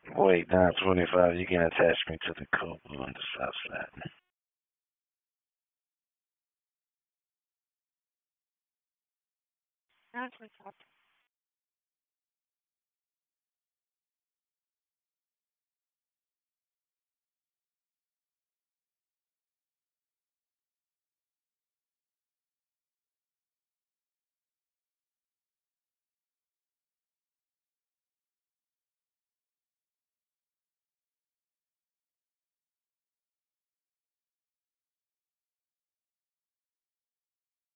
Wait, 925, you can attach me to the code on the South Side. That's my thought.